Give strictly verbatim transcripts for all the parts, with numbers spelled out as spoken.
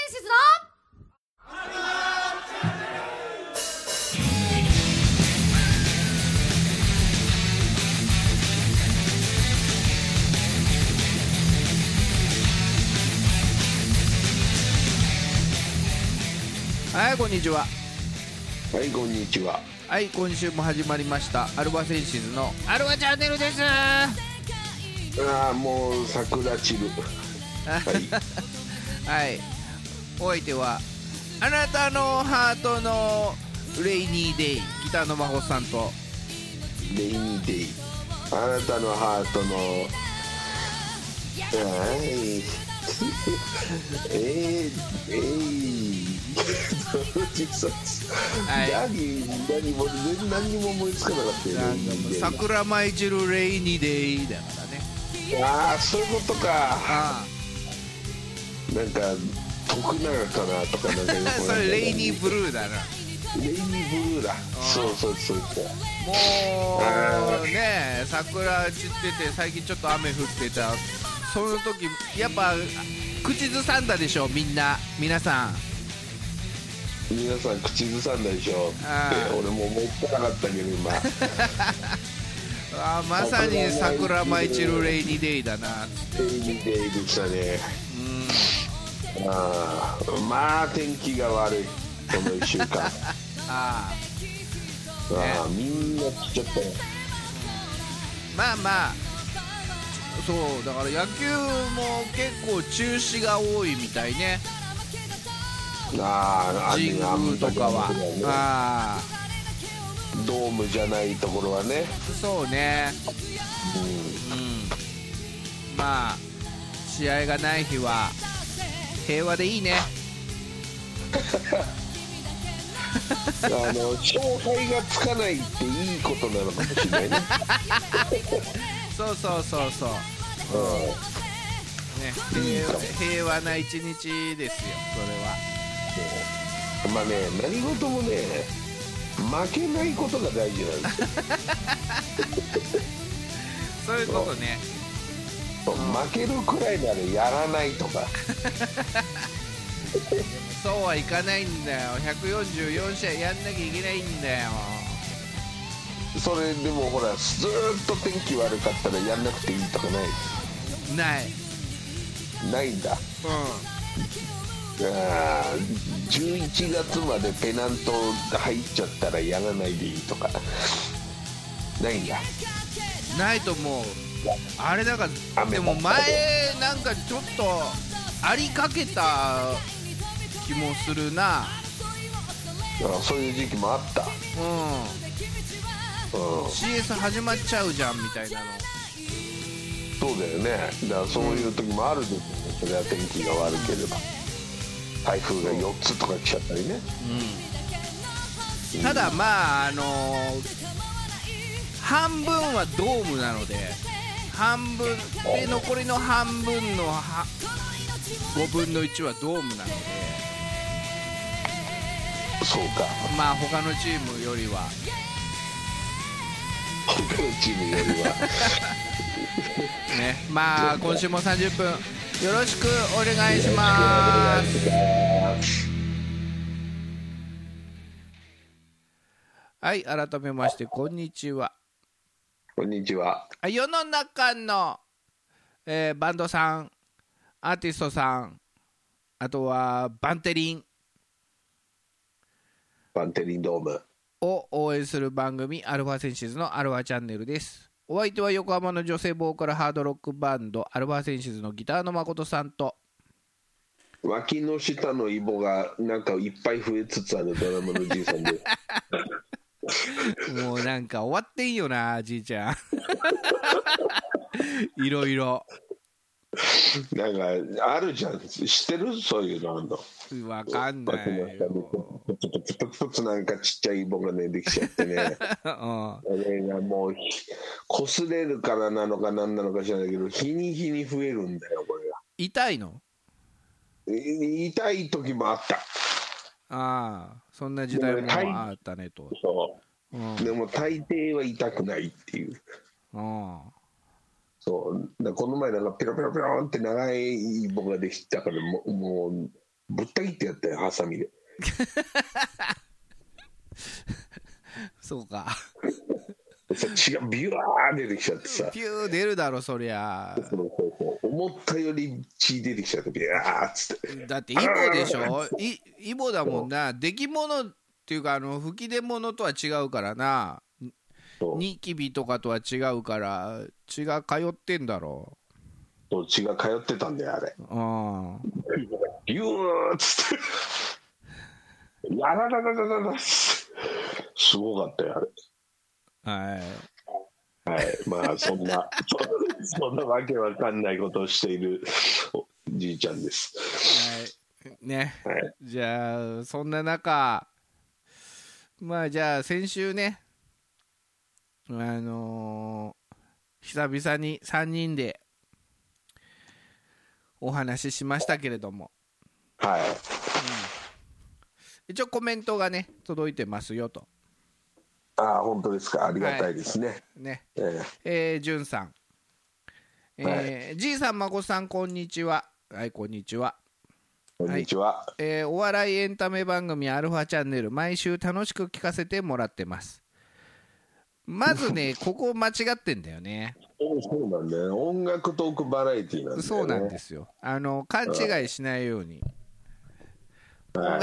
シズのはい、こんにちは。 はい、こんにちは。 はい、今週も始まりましたアルバセンシズのアルバチャンネルです。 ああ、もう桜散る。はいはい、お相手はあなたのハートのレイニーデイ、ギターの真帆さんとレイニーデイ、あなたのハートのはいえー、えーはい何何も全然何にも思いつかなかったよね。 桜舞い散るレイニーデイだからね。 ああ、そういうことか。 あなんか徳永かなとかなんかよくあそれレイニーブルーだな。 レイニーブルーだ。そうそうそうそう。 もうね、桜散ってて最近ちょっと雨降ってた。その時やっぱ口ずさんだでしょ、みんな、皆さん皆さん口ずさんだでしょって俺も思いつかなかったけど今あ、まさに桜舞い散るレイニーデイだな。 レイニーデイでしたね。うん、あまあ天気が悪いこのいっしゅうかんああ、 あ、ね、みんな来ちゃったよ。 まあまあそうだから野球も結構中止が多いみたいね。 ああ、 神宮とかは、ね、あドームじゃないところはね。 そうね、うん、うん、まあ試合がない日は平和でいいねあの勝敗がつかないっていいことなのかもしれないねそうそうそうそう、うんね、平, 平和な一日ですよ、それは。 まあね、何事もね、負けないことが大事なんですよそういうことね。 そう、うん、負けるくらいならやらないとかそうはいかないんだよ。ひゃくよんじゅうよんしあいやんなきゃいけないんだよ。 それでもほら、ずーっと天気悪かったらやんなくていいとかない？ ないないんだ。 うん、 あじゅういちがつまでペナント入っちゃったらやらないでいいとかないんだ。 ないと思う。あれだから、でも前なんかちょっとありかけた気もするな。 あ、そういう時期もあった。 うん、うん、シーエス 始まっちゃうじゃんみたいなの。 そうだよね。だからそういう時もあるんですよね、それは天気が悪ければ。台風がよっつとか来ちゃったりね、 うん、ただまああのー、半分はドームなので、半分で残りの半分のごぶんのいちはドームなので、 そうか、 まあ他のチームよりは他のチームよりはね、まあ今週もさんじゅっぷんよろしくお願いします。はい、改めましてこんにちは。 こんにちは。 世の中の、えー、バンドさん、アーティストさん、あとはバンテリンバンテリンドームを応援する番組アルファセンシズのアルファチャンネルです。お相手は横浜の女性ボーカルハードロックバンドアルファセンシズのギターの誠さんと、 脇の下のイボがなんかいっぱい増えつつあるドラムのじいさんでもうなんか終わっていいよな、じいちゃんいろいろなんかあるじゃん、知ってる？そういうのあんの？ わかんないよ。 プツプツプツプツなんかちっちゃいイボがねできちゃってねうん、 あれがもう擦れるからなのか何なのか知らないけど、日に日に増えるんだよ、これが。 痛いの？ 痛い時もあった。 ああ、そんな時代もあったねと。 そう、うん、でも大抵は痛くないっていう。 ああ、 そうだ、この前なんかピロピロピロって長いイボができたからもう、もうぶった切ってやったよ、ハサミで。 そうか。 血がビュワー出てきちゃってさ、 ピュー出るだろそりゃ。 そうそうそう、思ったより血出てきちゃってビュワーっつって。 だってイボでしょ、いイボだもんな。出来物っていうか、あの吹き出物とは違うからな。ニキビとかとは違うから血が通ってんだろう。そう、血が通ってたんだよあれ。 うん。 ビューっつって、やらららららら、すごかったよあれ。 はいはい、まあそんなそんなわけわかんないことをしているおじいちゃんです。 はいね、 はい、 じゃあそんな中、まあじゃあ先週ね、あのー、久々にさんにんでお話ししましたけれども、 はい、うん、 一応コメントがね届いてますよと。 ああ、本当ですか。ありがたいですね。はい、 ね、えー、えー、じゅんさん、えーはい、じいさん、まこさん、こんにちは。はい、こんにちは。 こんにちは。 はい、えー、お笑いエンタメ番組アルファチャンネル、毎週楽しく聞かせてもらってます。まずね、ここ間違ってんだよね。 そうなんだよ。音楽トークバラエティーなんだよね。 そうなんですよ。あの勘違いしないように。はい。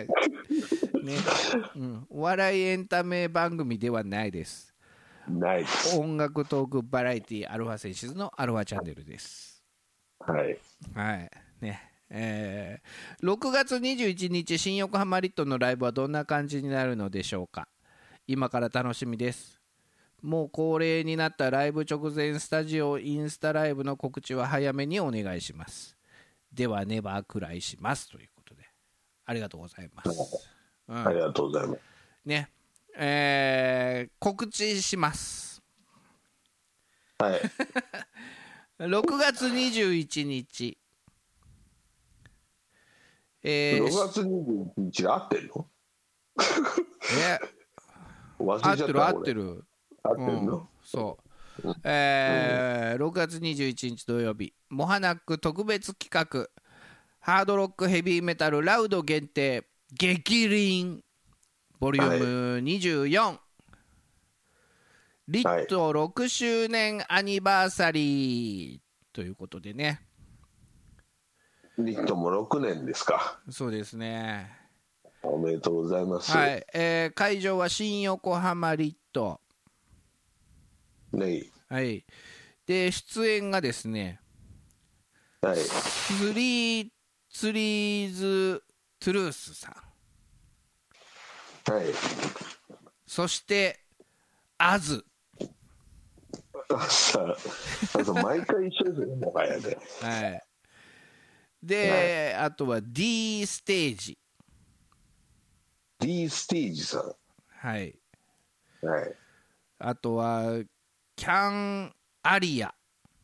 ね、うん、お笑いエンタメ番組ではないです。 ないです。 音楽トークバラエティアルファセンシズのアルファチャンネルです。 はい。 はいね、えー、ろくがつにじゅういちにち新横浜リットのライブはどんな感じになるのでしょうか。今から楽しみです。もう恒例になったライブ直前スタジオインスタライブの告知は早めにお願いします。ではネバーくらいしますということで、ありがとうございます。うん、 ありがとうございます。 ね、えー、告知します。 はい。 ろくがつにじゅういちにち、 えー、ろくがつにじゅういちにちで合ってんの？ え忘れちゃった。 合ってる合ってる。合ってるの？うん、そう。えー、ろくがつにじゅういちにち土曜日、モハナック特別企画、ハードロックヘビーメタルラウド限定激鱗ボリュームにじゅうよん、はい、リットろくしゅうねんアニバーサリーということでね。 リットもろくねんですか。 そうですね。 おめでとうございます。 はい、えー、会場は新横浜リット。 ね、 はい。で出演がですね、 はい、 スリーツリーズトゥルースさん、はい、 そしてアズ。 さあ毎回一緒ですよね、もはやね。 はい。で、はい、あとは D ステージ。 D ステージさん。 はい。 はい。 あとはキャンアリア。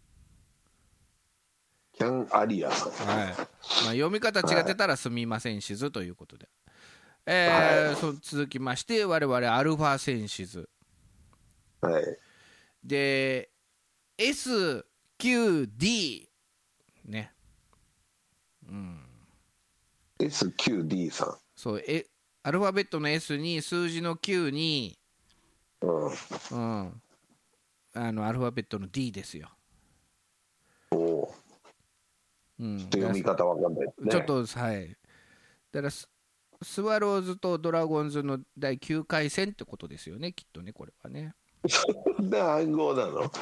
キャンアリアさん。 はい。まあ、読み方違ってたらすみませんしずということで。えーはい、そ続きまして我々アルファセンシズ。 はい。 で エスキューディー ね。うん。 エスキューディー さん。 そうえアルファベットの S に数字のきゅうに、 うんうん、あのアルファベットの D ですよ。 おお。うん、読み方わかんないですね。 ちょっとはい。だからス、スワローズとドラゴンズのだいきゅうかい戦ってことですよね、きっとね、これはね。 そんな暗号なの？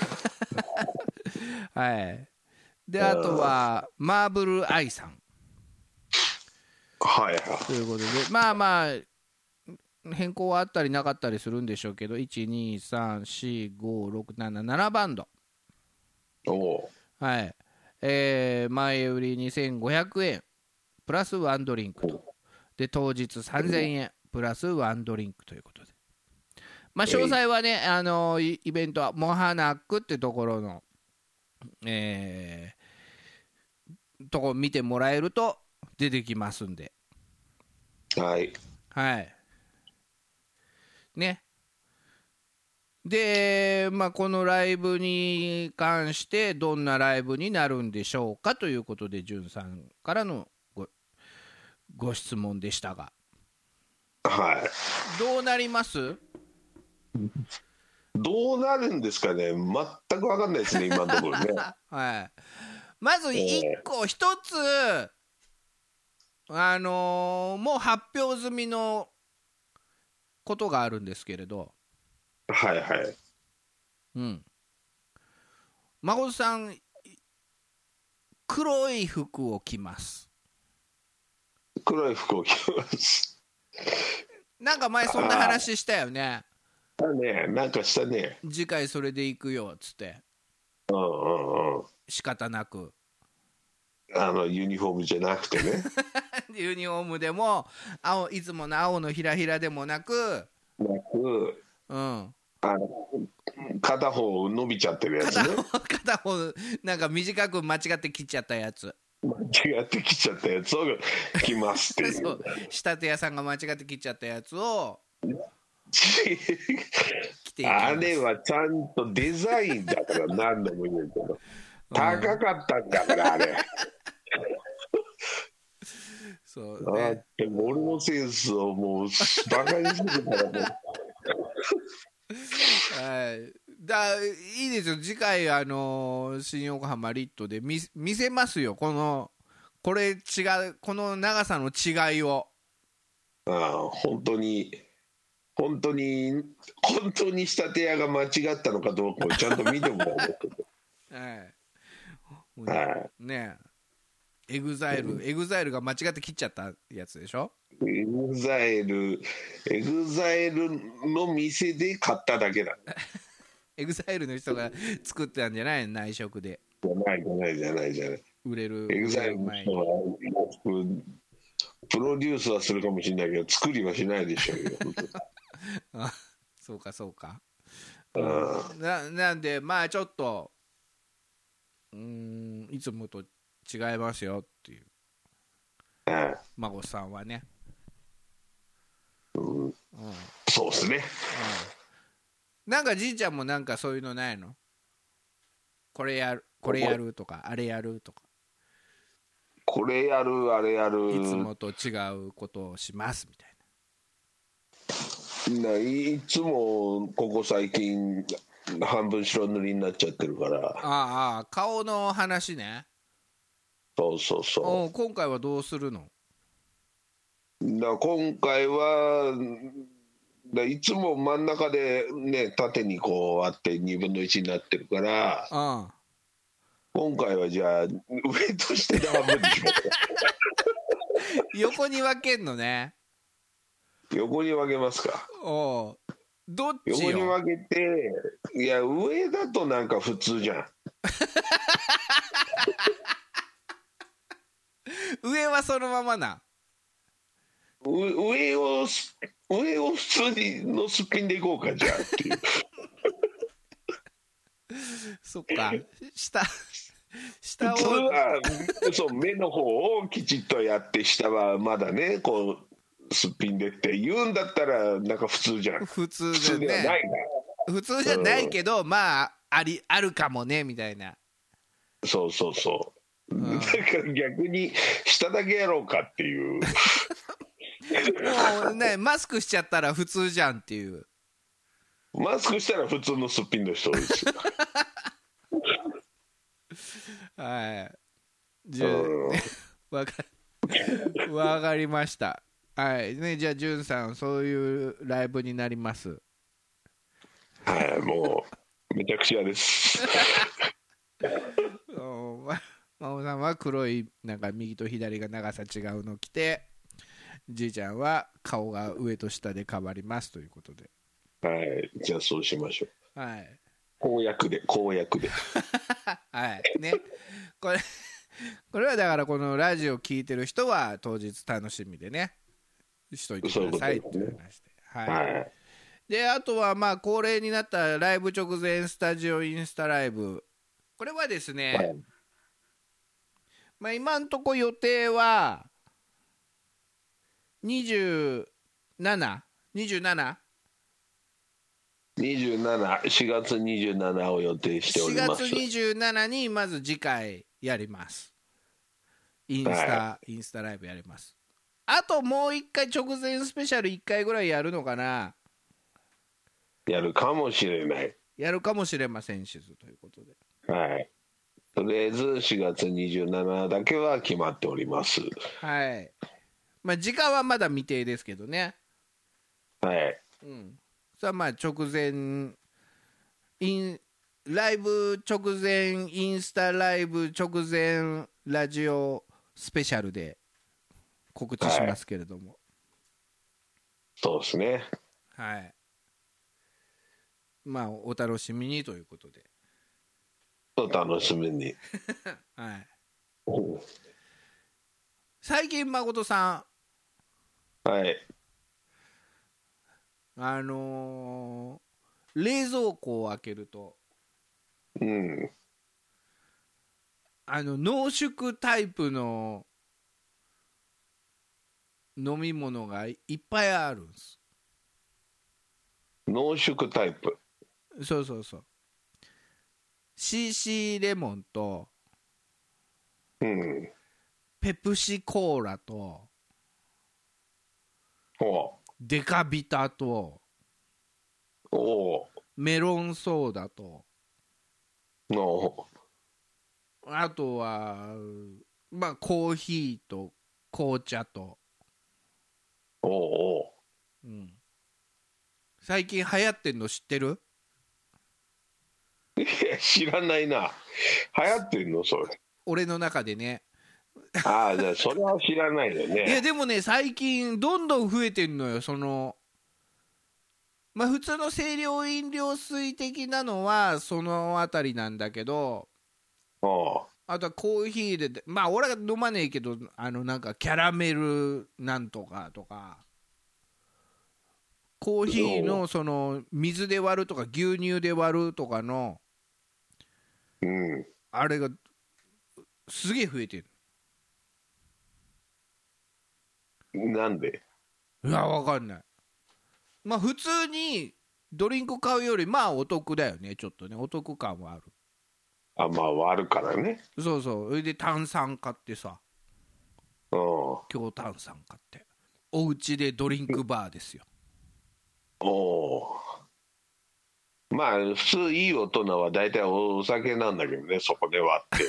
はい。で、あとはマーブルアイさん。 はいはい。 ということで、まあまあ変更はあったりなかったりするんでしょうけど、いち、に、さん、よん、ご、ろく、なな、ななバンド。 おお。 はい。えー、前売りにせんごひゃくえんプラスワンドリンクと。で、当日さんぜんえんプラスワンドリンクということで。まあ、詳細はね、あのイベントはモハナックってところの、えー、とこ見てもらえると出てきますんで。 はいはいね。で、まあ、このライブに関してどんなライブになるんでしょうかということで、じゅんさんからのごご質問でしたが、 はい。 どうなります？ どうなるんですかね、全く分かんないですね、今のところね。 はい、まずいっこひとつ、あのー、もう発表済みのことがあるんですけれど、 はいはい。 うん、孫さん黒い服を着ます。 黒い服を着ます。 なんか前そんな話したよね。 だね、なんかしたね。 次回それで行くよっつって。 うんうんうん。 仕方なく。 あのユニフォームじゃなくてね。 ユニフォームでも青、いつもの青のひらひらでもなく、 なく、 うん、 あの片方伸びちゃってるやつね。 片方片方なんか短く間違って切っちゃったやつ。 間違って切っちゃったやつを着ますっていう。 そう仕立て屋さんが間違って切っちゃったやつを着ていきます。あれはちゃんとデザインだから何度も言うけど、高かったんだからあれ。 そうね、 だって俺のセンスをもうバカにするからね。 はい、だいいですよ、次回あの新横浜リットで 見, 見せますよ、このこれ違う、この長さの違いを。 ああ、本当に本当に本当に仕立て屋が間違ったのかどうかをちゃんと見てもらうはい、はい、ねえ、エグザイル、エグザイルが間違って切っちゃったやつでしょ。 エグザイル、エグザイルの店で買っただけだ。 エグザイルの人が作ってたんじゃない、内職で。 じゃないじゃないじゃないじゃない。 売れる。 エグザイルの人はプロデュースはするかもしれないけど、作りはしないでしょうよ。 あ、そうかそうか。 うん、 な, なんでまあちょっとうーん、いつもと違いますよっていう、 うん、 孫さんはね、 うんうん、そうですね、 うん、なんかじいちゃんもなんかそういうのないの？これやる、これやるとかあれやるとか、 これやるあれやる、 いつもと違うことをしますみたいな。いつもここ最近半分白塗りになっちゃってるから。 ああ、顔の話ね。 そうそうそう。 今回はどうするの？ だ今回はだいつも真ん中でね、縦にこうあってにぶんのいちになってるから、ああ、今回はじゃあ上としてで半分にしますか。 横に分けんのね。 横に分けますか。 おう、どっちよ。 横に分けて、いや上だとなんか普通じゃん。 上はそのままな。 上を上を普通にのすっぴんでいこうかじゃあっていう。 そっか、下下を普通はそう目の方をきちっとやって、下はまだねこうすっぴんでって言うんだったらなんか普通じゃん。 普通じゃ、ね、 普通ではないな。 普通じゃないけど、うん、まあありあるかもねみたいな。 そうそうそう、うん、だから逆に下だけやろうかっていう。 もうね、マスクしちゃったら普通じゃんっていう。 マスクしたら普通のすっぴんの人ですよ。 はい、じゃあ、うんね、わかわかりました。はいね、じゃあじゅんさんそういうライブになります。 はい、もうめちゃくちゃです。 真央さんは黒いなんか右と左が長さ違うの着て、じいちゃんは顔が上と下で変わりますということで。 はい、じゃあそうしましょう。 はい。 公約で公約で。 はいね。これこれはだからこのラジオ聞いてる人は当日楽しみでねしといてくださいっていう話で。はい。はい、であとはまあ恒例になったライブ直前スタジオインスタライブ、これはですね、はい、まあ今んとこ予定はにじゅうなな、にじゅうなな、 にじゅうなな、しがつにじゅうしちを予定しております。 しがつにじゅうしちにまず次回やります。インスタ、はい、インスタライブやります。 あともう一回直前スペシャルいっかいぐらいやるのかな。 やるかもしれない。 やるかもしれませんしということで、 はい、とりあえずしがつにじゅうしちだけは決まっております。 はい。まあ時間はまだ未定ですけどね。 はい、 うん、さあまあ直前インライブ直前インスタライブ直前ラジオスペシャルで告知しますけれども、はい、 そうですね。 はい。まあお楽しみにということで。 お楽しみに。 はい。最近誠さん。はい。 あのー、冷蔵庫を開けると、 うん。 あの濃縮タイプの飲み物がいっぱいあるんです。 濃縮タイプ。 そうそうそう。シーシー レモンと、 うん、 ペプシコーラと、 おデカビタと、 おメロンソーダと、 おあとはまあコーヒーと紅茶と、 おお、 うん、最近流行ってんの知ってる？ いや知らないな。流行ってんのそれ？ 俺の中でね。 ああ、じゃあそれは知らないよね。 いやでもね最近どんどん増えてんのよ。そのまあ普通の清涼飲料水的なのはそのあたりなんだけど、 ああとはコーヒーで、まあ俺は飲まねえけど、あのなんかキャラメルなんとかとか、コーヒーのその水で割るとか牛乳で割るとかの、 うん、 あれがすげえ増えてる。 なんで？ いやわかんない。まあ普通にドリンク買うよりまあお得だよね。ちょっとねお得感はある。 あ、まあ割るからね。 そうそう。それで炭酸買ってさ、 うん、 強炭酸買ってお家でドリンクバーですよ。 おお。まあ普通いい大人は大体お酒なんだけどね、そこで割って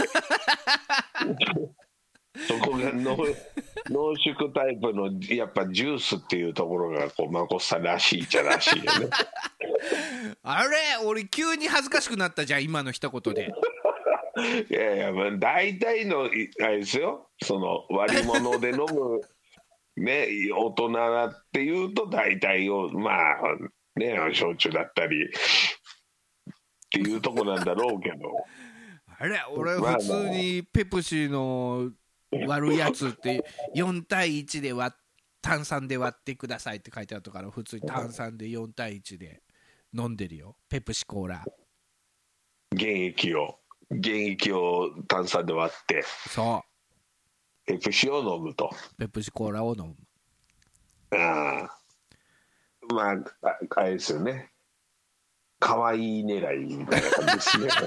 そこが濃縮タイプのやっぱジュースっていうところがこうまこさらしいっちゃらしいよねあれ俺急に恥ずかしくなったじゃん今の一言でいやいや、まあ、大体のあれですよ、その割り物で飲むね大人っていうと大体をまあね焼酎だったりっていうとこなんだろうけどあれ俺普通にペプシの割るやつってよん対いちで割炭酸で割ってくださいって書いてあったから、普通に炭酸でよん対いちで飲んでるよ。ペプシコーラ原液を原液を炭酸で割って、 そうペプシを飲むと。 ペプシコーラを飲む。 ああ、まああれですよね、可愛い狙いみたいな感じですね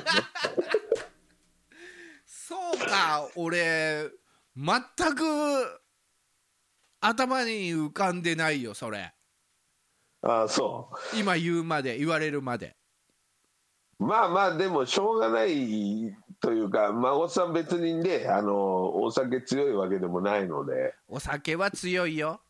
そうか、俺全く頭に浮かんでないよそれ。 ああ、そう今言うまで言われるまで。 まあまあでもしょうがないというか、孫さん別にねあのお酒強いわけでもないので。 お酒は強いよ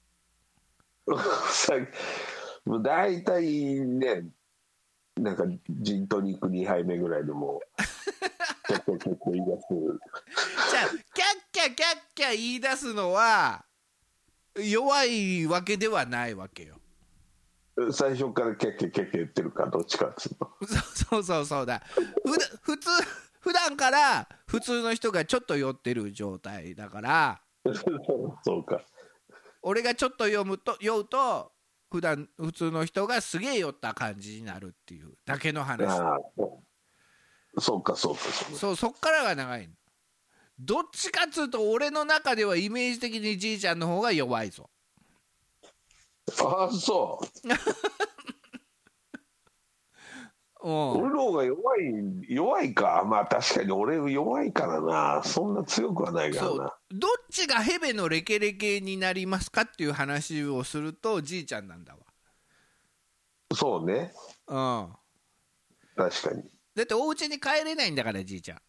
もう大体ねなんかジントニックにはいめぐらいでも結構結構言い出すじゃあキャッキャキャッキャ言い出すのは弱いわけではないわけよ。 最初からキャッキャキャッキャ言ってるかどっちかっつうの。 そうそうそうだ。ふだ普通普段から普通の人がちょっと酔ってる状態だからそうか。 俺がちょっと酔むと酔うと普段普通の人がすげえ酔った感じになるっていうだけの話。 ああ、そうかそうかそうそう、そっからが長いの。どっちかっつうと俺の中ではイメージ的にじいちゃんの方が弱いぞ。 ああ、そう俺の方が弱い弱いか。まあ確かに俺弱いからな、そんな強くはないからな。 どっちがヘベのレケレケになりますかっていう話をするとじいちゃんなんだわ。 そうね、 うん、 確かに。 だってお家に帰れないんだからじいちゃん。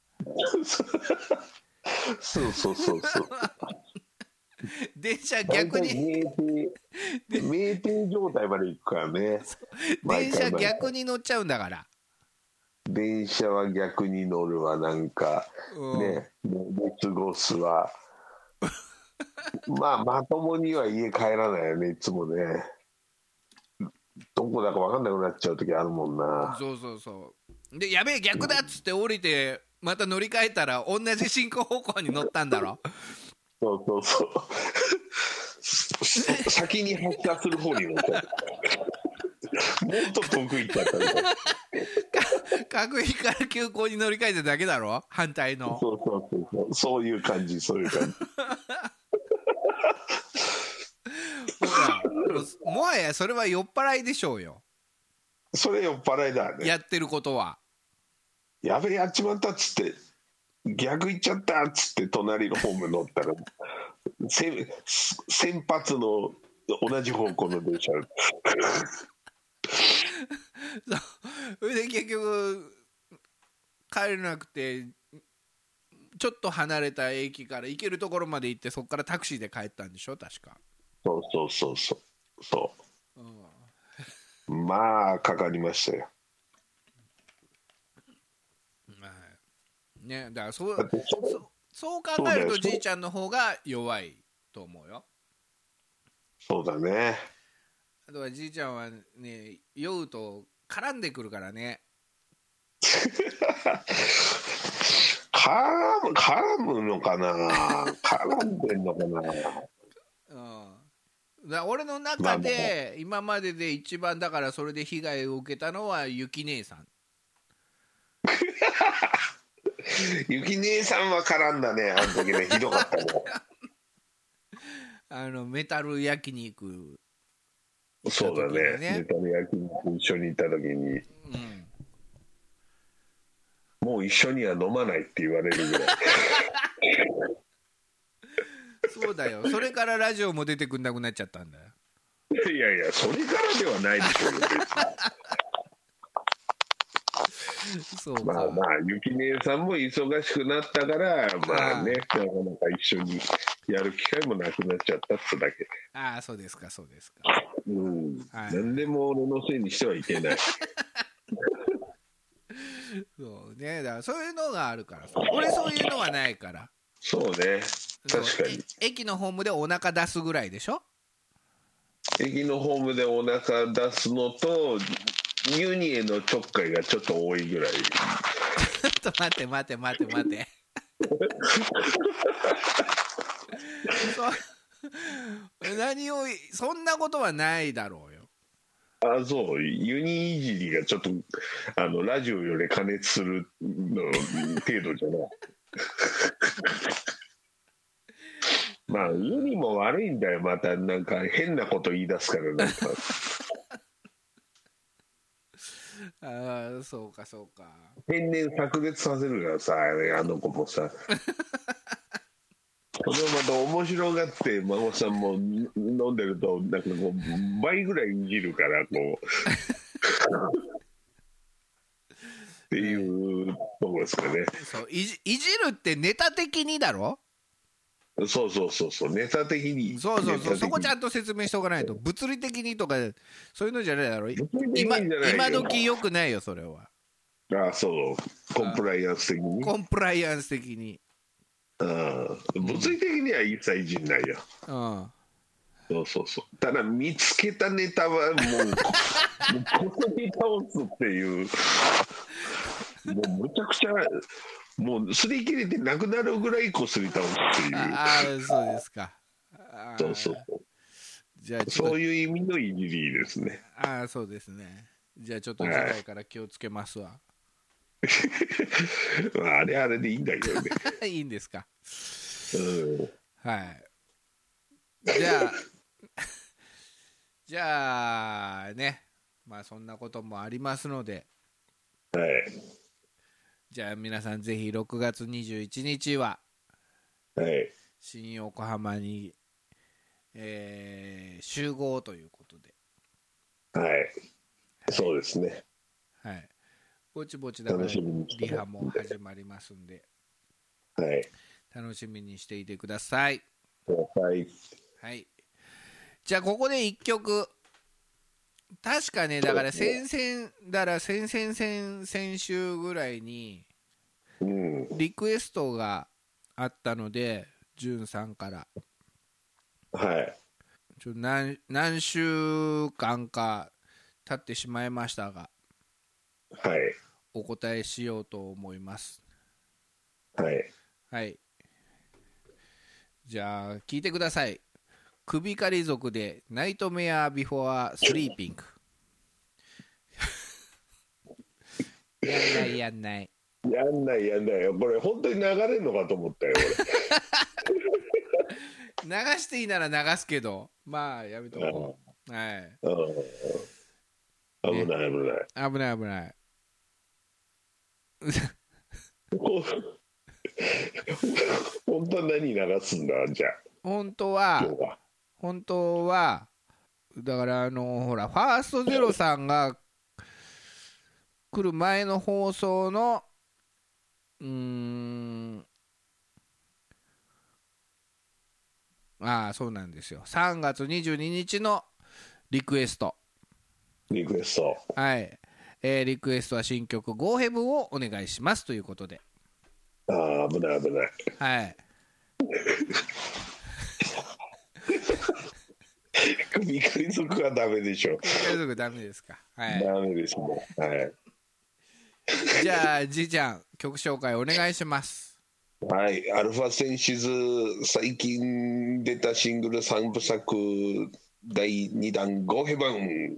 そうそうそうそう電車逆に酩酊状態まで行くからね。 電車逆に乗っちゃうんだから。 電車は逆に乗るわ、なんか、うん、ね、過ごすわ。まあまともには家帰らないよね、いつもね。どこだか分かんなくなっちゃう時あるもんな。 そうそうそうで、やべえ逆だっつって降りてまた乗り換えたら同じ進行方向に乗ったんだろ。 そうそうそう先に発車する方に乗っちゃう。もっと遠く行っちゃったみたいな。 各駅から急行に乗り換えただけだろ、反対の。 そうそうそうそう、そういう感じ、そういう感じ。 ほら、もはやそれは酔っ払いでしょうよ。 それ酔っ払いだね。 やってることは。 やべえやっちまったっつって逆行っちゃったっつって隣のホーム乗ったら先, 先発の同じ方向の電車。 それで結局帰れなくてちょっと離れた駅から行けるところまで行ってそこからタクシーで帰ったんでしょ確か。 そうそうそうそうそう、うん、まあかかりましたよね。だからそう、そそう考えるとじいちゃんの方が弱いと思うよ。 そうだね。 あとはじいちゃんはね酔うと絡んでくるからね。 絡む絡むのかな絡んでんのかな。 うん、だ俺の中で今までで一番だからそれで被害を受けたのはゆき姉さん。 ゆき姉さんは絡んだね、あの時ね、ひどかったね。 あのメタル焼肉、 そうだね、メタル焼肉一緒に行った時に、うん、もう一緒には飲まないって言われるぐらい。 そうだよ、それからラジオも出てくんなくなっちゃったんだよ。 いやいや、それからではないでしょうよ。そうか。まあまあゆき姉さんも忙しくなったからまあね、なかなか一緒にやる機会もなくなっちゃったってだけで。 ああ、そうですかそうですか。 うん、はい、何でも俺のせいにしてはいけない。 そうね、だからそういうのがあるからさ。俺そういうのはないから。 そうね、確かに。 駅のホームでお腹出すぐらいでしょ。 駅のホームでお腹出すのとユニへのちょっかいがちょっと多いぐらい。ちょっと待って待って待って待ってそ何をそんなことはないだろうよ。 あ、そう、ユニいじりがちょっとあのラジオより加熱するの程度じゃない。まあユニも悪いんだよ、またなんか変なこと言い出すからなんか。 ああ、そうかそうか。 天然炸裂させるからさ、あの子もさ。それをまた面白がって孫さんも飲んでるとなんかこう倍ぐらいいじるからこうっていうところですかね。 そういじ、いじるってネタ的にだろ。 そうそうそうそう、ネタ的に。 そうそうそう、そこちゃんと説明しておかないと。物理的にとかそういうのじゃないだろ。今今時よくないよそれは。 ああ、そうコンプライアンス的に。 コンプライアンス的に。 ああ、物理的には一切いじんないよ。うん。そうそうそう。ただ見つけたネタはもうここに倒すっていう、もうむちゃくちゃ。もう擦り切れてなくなるぐらいこすり倒すっていう。 ああ、そうですか。 そうそうそう。じゃあそういう意味のいじりですね。 ああ、そうですね。じゃあちょっと次回から気をつけますわ。 はい、あれあれでいいんだけどね。 いいんですか。 うん、 はい。じゃあじゃあね、まあそんなこともありますので。 はい。 じゃあ皆さんぜひろくがつにじゅういちにちは、 はい、 新横浜に、えー、集合ということで、 はい、はい、そうですね。 はい、ぼちぼちだからリハも始まりますんで、 はい、 楽しみにしていてください。 はい、 はい、じゃあここでいっきょく、確かね、だから先々だから先々先先週ぐらいにリクエストがあったので、じゅんさんから、 はい、 ちょ何何週間か経ってしまいましたが、 はい、 お答えしようと思います。 はい、 はい、じゃあ聞いてください。首狩り族でナイトメアビフォアスリーピング。やんないやんないやんないやんないよ。これ本当に流れるのかと思ったよ流していいなら流すけど、まあやめとこう。はい、 危ない危ない、 ね、危ない危ない本当は何流すんだ。じゃあ本当は本当はだから、あのほら、ファーストゼロさんが来る前の放送のうーんああそうなんですよ、さんがつにじゅうににちのリクエストリクエストはい、えー、リクエストは新曲 Go Heaven をお願いしますということで。 ああ危ない危ない、 はい首狩り族はダメでしょ。 首狩り族ダメですか。はい、 ダメですね。はい、 じゃあじいちゃん曲紹介お願いします。 はい、アルファセンシズ最近出たシングルさんぶさくだいにだん Go Heaven。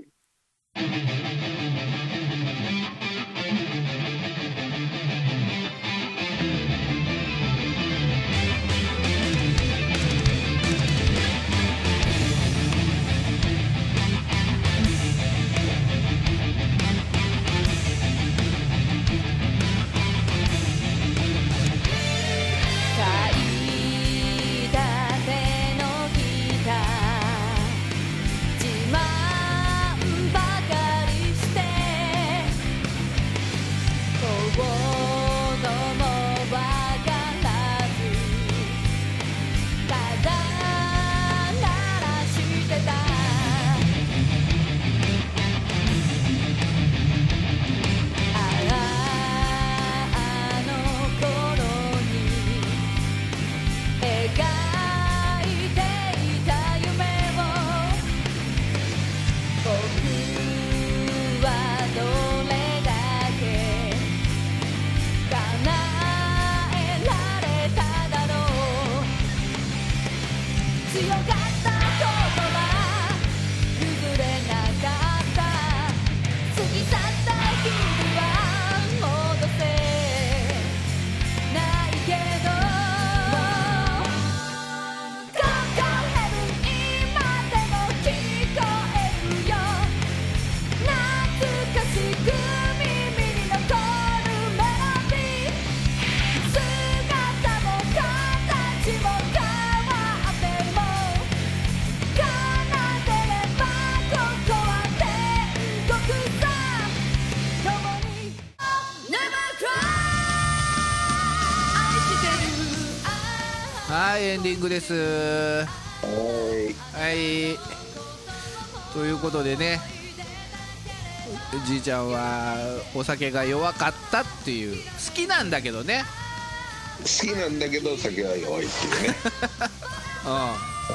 はい、エンディングです。 はいはいということでね、じいちゃんはお酒が弱かったっていう、好きなんだけどね、 好きなんだけど酒は弱いっていうねうん、はい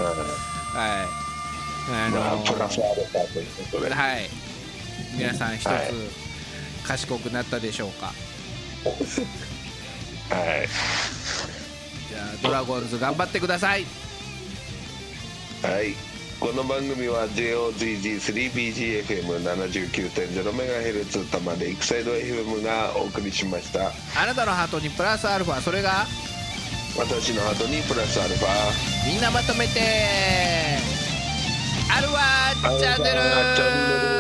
、あのーまあ、プラスアルファということで、 はい、皆さん一つ賢くなったでしょうか。 はい、 じゃあドラゴンズ頑張ってください。 はい、この番組は ジェイオージージースリービージーエフエムななじゅうきゅうてんゼロメガヘルツ 多摩レイクサイド エフエム がお送りしました。 あなたのハートにプラスアルファ、それが私のハートにプラスアルファ、 みんなまとめてアルファチャンネル。